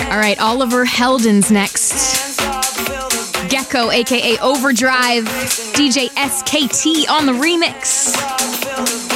All right, Oliver Heldens next. Gecko, aka Overdrive. DJ SKT on the remix.